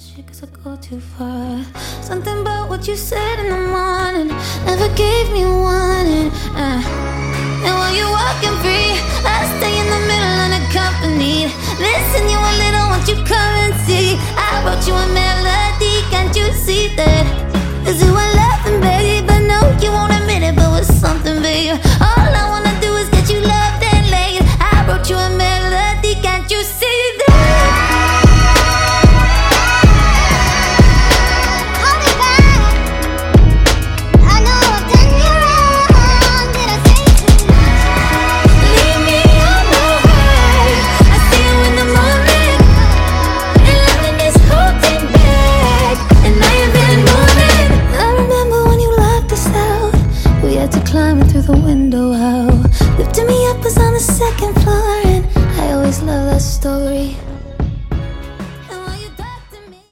shit 'cause I go too far. Something about what you said in the morning never gave me warning. And while you're walking free, I stay in the middle unaccompanied. Listen, you a little, won't you come and see?